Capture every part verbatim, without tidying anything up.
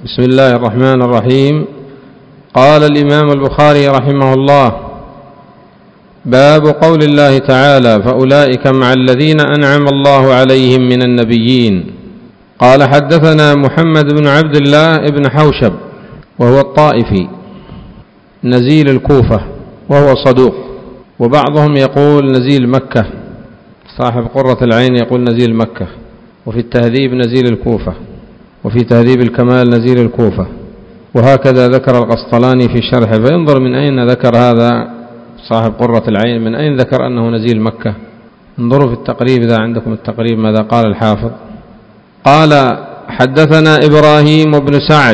بسم الله الرحمن الرحيم. قال الإمام البخاري رحمه الله: باب قول الله تعالى: فأولئك مع الذين أنعم الله عليهم من النبيين. قال: حدثنا محمد بن عبد الله بن حوشب وهو الطائفي نزيل الكوفة وهو صدوق، وبعضهم يقول نزيل مكة، صاحب قرة العين يقول نزيل مكة، وفي التهذيب نزيل الكوفة، وفي تهذيب الكمال نزيل الكوفة، وهكذا ذكر القسطلاني في شرحه. فينظر من أين ذكر هذا صاحب قرة العين، من أين ذكر أنه نزيل مكة. انظروا في التقريب إذا عندكم التقريب ماذا قال الحافظ. قال: حدثنا إبراهيم بن سعد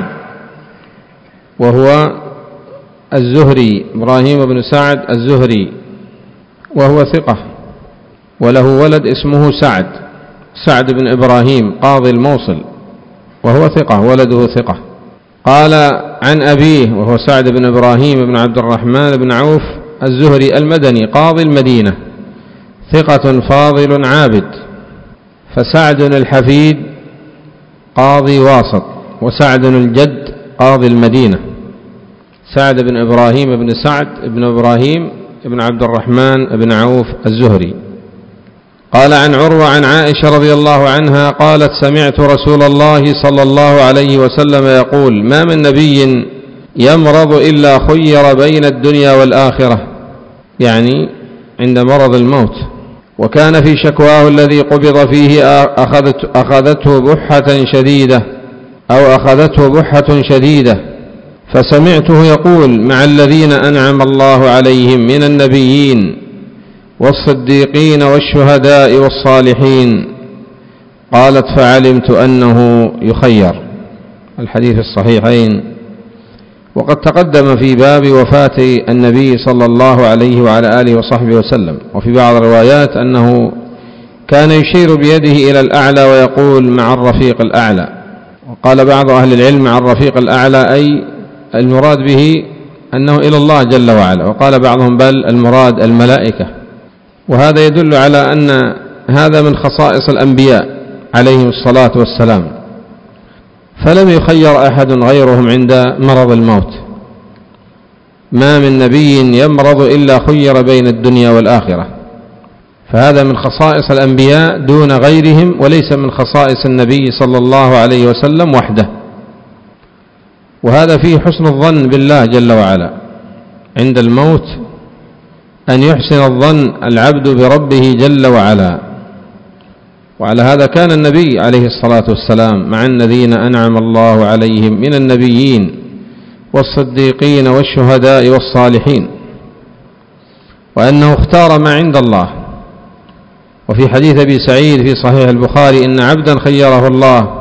وهو الزهري، إبراهيم بن سعد الزهري، وهو ثقة، وله ولد اسمه سعد، سعد بن إبراهيم قاضي الموصل، وهو ثقة، ولده ثقة. قال: عن أبيه وهو سعد بن إبراهيم بن عبد الرحمن بن عوف الزهري المدني قاضي المدينة، ثقة فاضل عابد. فسعد الحفيد قاضي واسط، وسعد الجد قاضي المدينة، سعد بن إبراهيم بن سعد بن إبراهيم بن عبد الرحمن بن عوف الزهري. قال: عن عروة عن عائشة رضي الله عنها قالت: سمعت رسول الله صلى الله عليه وسلم يقول: ما من نبي يمرض إلا خير بين الدنيا والآخرة، يعني عند مرض الموت، وكان في شكواه الذي قبض فيه أخذت أخذته بحة شديدة أو أخذته بحة شديدة، فسمعته يقول: مع الذين أنعم الله عليهم من النبيين والصديقين والشهداء والصالحين. قالت: فعلمت أنه يخير. الحديث الصحيحين. وقد تقدم في باب وفاة النبي صلى الله عليه وعلى آله وصحبه وسلم، وفي بعض الروايات أنه كان يشير بيده إلى الأعلى ويقول: مع الرفيق الأعلى. وقال بعض أهل العلم: مع الرفيق الأعلى أي المراد به أنه إلى الله جل وعلا، وقال بعضهم: بل المراد الملائكة. وهذا يدل على أن هذا من خصائص الأنبياء عليهم الصلاة والسلام، فلم يخير أحد غيرهم عند مرض الموت. ما من نبي يمرض إلا خير بين الدنيا والآخرة، فهذا من خصائص الأنبياء دون غيرهم، وليس من خصائص النبي صلى الله عليه وسلم وحده. وهذا فيه حسن الظن بالله جل وعلا عند الموت، أن يحسن الظن العبد بربه جل وعلا. وعلى هذا كان النبي عليه الصلاة والسلام مع الذين أنعم الله عليهم من النبيين والصديقين والشهداء والصالحين، وأنه اختار ما عند الله. وفي حديث أبي سعيد في صحيح البخاري: إن عبدا خيره الله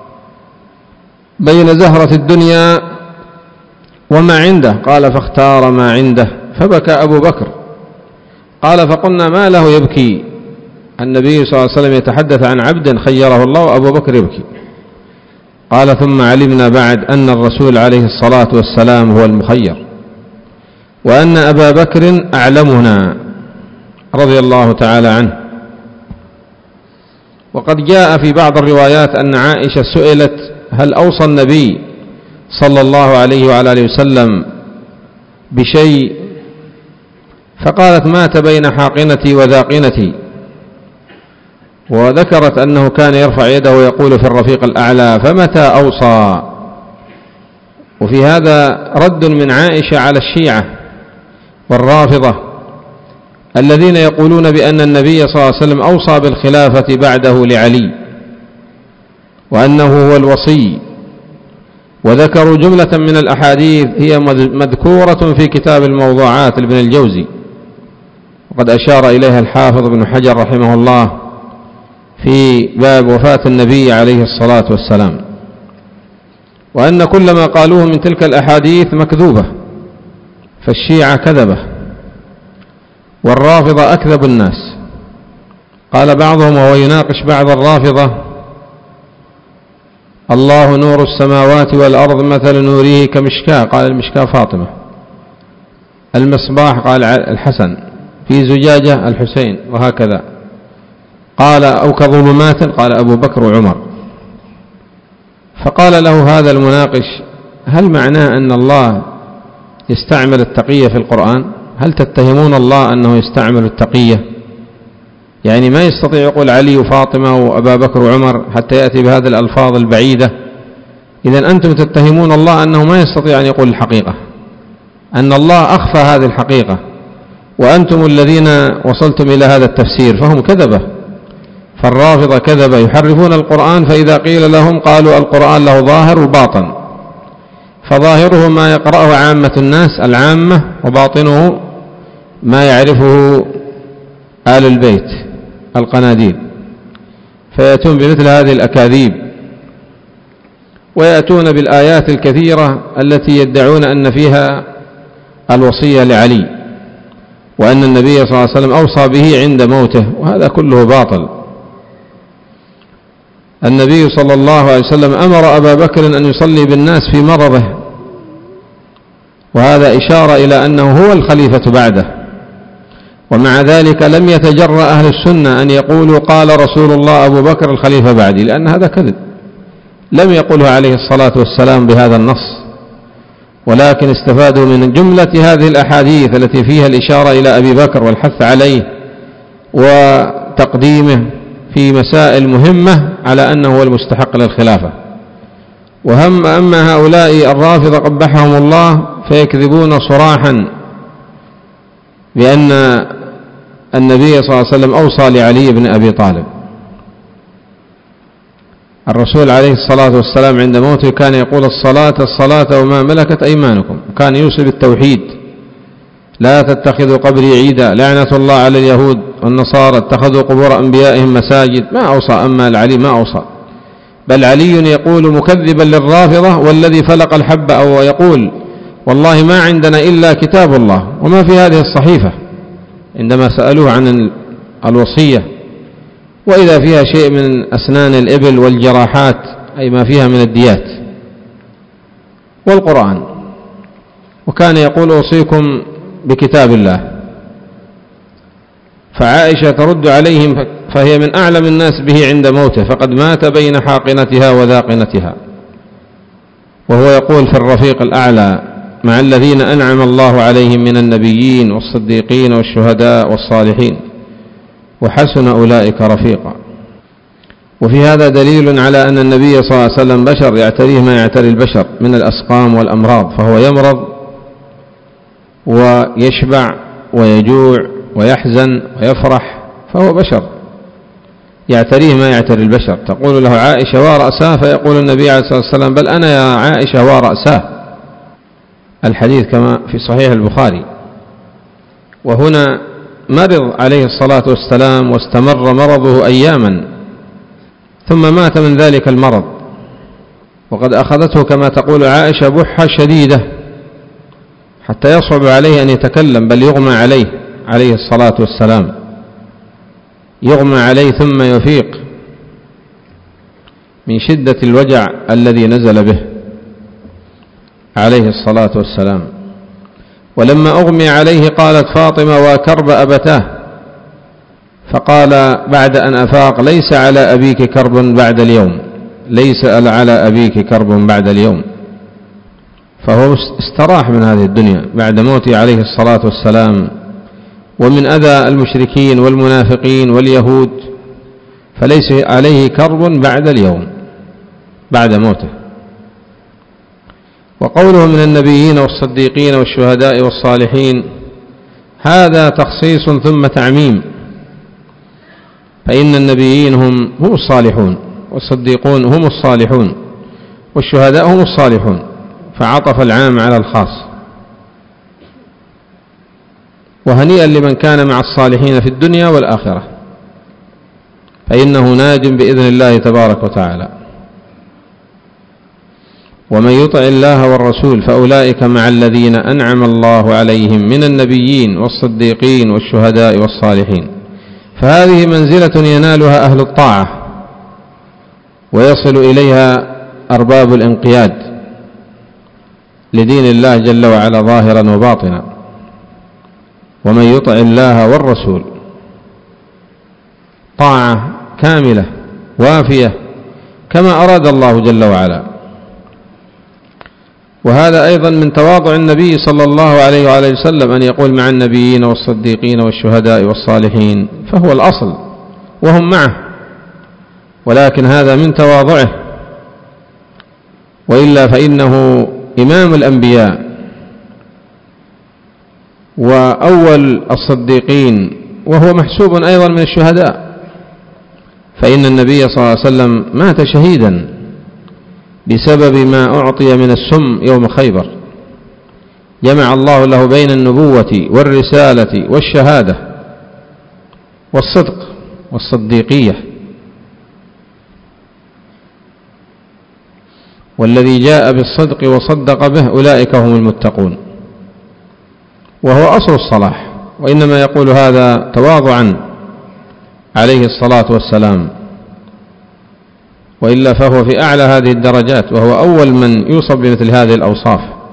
بين زهرة الدنيا وما عنده، قال: فاختار ما عنده، فبكى أبو بكر. قال: فقلنا: ما له يبكي؟ النبي صلى الله عليه وسلم يتحدث عن عبد خيره الله وأبو بكر يبكي. قال: ثم علمنا بعد أن الرسول عليه الصلاة والسلام هو المخير، وأن أبا بكر أعلمنا رضي الله تعالى عنه. وقد جاء في بعض الروايات أن عائشة سئلت: هل أوصى النبي صلى الله عليه وعلى آله وسلم بشيء؟ فقالت: مات بين حاقنتي وذاقنتي. وذكرت أنه كان يرفع يده ويقول في الرفيق الأعلى، فمتى أوصى؟ وفي هذا رد من عائشة على الشيعة والرافضة الذين يقولون بأن النبي صلى الله عليه وسلم أوصى بالخلافة بعده لعلي، وأنه هو الوصي. وذكروا جملة من الأحاديث هي مذكورة في كتاب الموضوعات لابن الجوزي، وقد أشار إليها الحافظ ابن حجر رحمه الله في باب وفاة النبي عليه الصلاة والسلام، وأن كل ما قالوه من تلك الأحاديث مكذوبة، فالشيعة كذبة والرافضة أكذب الناس. قال بعضهم وهو يناقش بعض الرافضة: الله نور السماوات والأرض مثل نوره كمشكاة، قال: المشكاة فاطمة. المصباح، قال: الحسن. في زجاجة، الحسين. وهكذا. قال: أو كظلمات، قال: أبو بكر وعمر. فقال له هذا المناقش: هل معناه أن الله يستعمل التقية في القرآن؟ هل تتهمون الله أنه يستعمل التقية؟ يعني ما يستطيع يقول علي وفاطمة وأبا بكر وعمر حتى يأتي بهذه الألفاظ البعيدة. إذن أنتم تتهمون الله أنه ما يستطيع أن يقول الحقيقة، أن الله أخفى هذه الحقيقة، وأنتم الذين وصلتم إلى هذا التفسير، فهم كذبة. فالرافضة كذبة يحرفون القرآن، فإذا قيل لهم قالوا القرآن له ظاهر وباطن، فظاهره ما يقرأه عامة الناس العامة، وباطنه ما يعرفه آل البيت القناديل، فيأتون بمثل هذه الأكاذيب، ويأتون بالآيات الكثيرة التي يدعون أن فيها الوصية لعلي، وأن النبي صلى الله عليه وسلم أوصى به عند موته، وهذا كله باطل. النبي صلى الله عليه وسلم أمر أبا بكر أن يصلي بالناس في مرضه، وهذا إشارة إلى أنه هو الخليفة بعده، ومع ذلك لم يتجرأ أهل السنة أن يقولوا قال رسول الله أبو بكر الخليفة بعدي، لأن هذا كذب، لم يقله عليه الصلاة والسلام بهذا النص، ولكن استفادوا من جملة هذه الأحاديث التي فيها الإشارة إلى أبي بكر والحث عليه وتقديمه في مسائل مهمة على أنه هو المستحق للخلافة. وهم أما هؤلاء الرافضة قبحهم الله فيكذبون صراحا بأن النبي صلى الله عليه وسلم أوصى لعلي بن أبي طالب. الرسول عليه الصلاة والسلام عند موته كان يقول الصلاة الصلاة وما ملكت أيمانكم، كان يوصي بالتوحيد: لا تتخذوا قبري عيدا، لعنة الله على اليهود والنصارى اتخذوا قبور أنبيائهم مساجد. ما أوصى أما العلي ما أوصى، بل علي يقول مكذبا للرافضة: والذي فلق الحب، أو يقول والله ما عندنا إلا كتاب الله وما في هذه الصحيفة، عندما سألوه عن الوصية، وإذا فيها شيء من أسنان الإبل والجراحات، أي ما فيها من الديات، والقرآن. وكان يقول أوصيكم بكتاب الله. فعائشة ترد عليهم، فهي من أعلم الناس به عند موته، فقد مات بين حاقنتها وذاقنتها، وهو يقول في الرفيق الأعلى مع الذين أنعم الله عليهم من النبيين والصديقين والشهداء والصالحين، وحسن أولئك رفيقا. وفي هذا دليل على أن النبي صلى الله عليه وسلم بشر يعتريه ما يعتري البشر من الأسقام والأمراض، فهو يمرض ويشبع ويجوع ويحزن ويفرح، فهو بشر يعتريه ما يعتري البشر. تقول له عائشة: ورأساه، فيقول النبي عليه الصلاة والسلام: بل أنا يا عائشة ورأساه. الحديث كما في صحيح البخاري. وهنا مرض عليه الصلاة والسلام واستمر مرضه أياما، ثم مات من ذلك المرض، وقد أخذته كما تقول عائشة بحة شديدة حتى يصعب عليه أن يتكلم، بل يغمى عليه عليه الصلاة والسلام، يغمى عليه ثم يفيق من شدة الوجع الذي نزل به عليه الصلاة والسلام. ولما أغمي عليه قالت فاطمة: وكرب أبتاه. فقال بعد أن أفاق: ليس على أبيك كرب بعد اليوم، ليس على أبيك كرب بعد اليوم. فهو استراح من هذه الدنيا بعد موته عليه الصلاة والسلام، ومن أذى المشركين والمنافقين واليهود، فليس عليه كرب بعد اليوم بعد موته. وقوله من النبيين والصديقين والشهداء والصالحين هذا تخصيص ثم تعميم، فإن النبيين هم هم الصالحون، والصديقون هم الصالحون، والشهداء هم الصالحون، فعطف العام على الخاص. وهنيئا لمن كان مع الصالحين في الدنيا والآخرة، فإنه ناج بإذن الله تبارك وتعالى. ومن يطع الله والرسول فأولئك مع الذين أنعم الله عليهم من النبيين والصديقين والشهداء والصالحين. فهذه منزلة ينالها أهل الطاعة ويصل إليها أرباب الانقياد لدين الله جل وعلا ظاهرا وباطنا. ومن يطع الله والرسول طاعة كاملة وافية كما أراد الله جل وعلا، وهذا أيضا من تواضع النبي صلى الله عليه وآله وسلم أن يقول مع النبيين والصديقين والشهداء والصالحين، فهو الأصل وهم معه، ولكن هذا من تواضعه، وإلا فإنه إمام الأنبياء وأول الصديقين، وهو محسوب أيضا من الشهداء، فإن النبي صلى الله عليه وسلم مات شهيدا بسبب ما أعطي من السم يوم خيبر. جمع الله له بين النبوة والرسالة والشهادة والصدق والصديقية، والذي جاء بالصدق وصدق به أولئك هم المتقون، وهو أصل الصلاح، وإنما يقول هذا تواضعا عليه الصلاة والسلام، وإلا فهو في أعلى هذه الدرجات، وهو أول من يوصف بمثل هذه الأوصاف.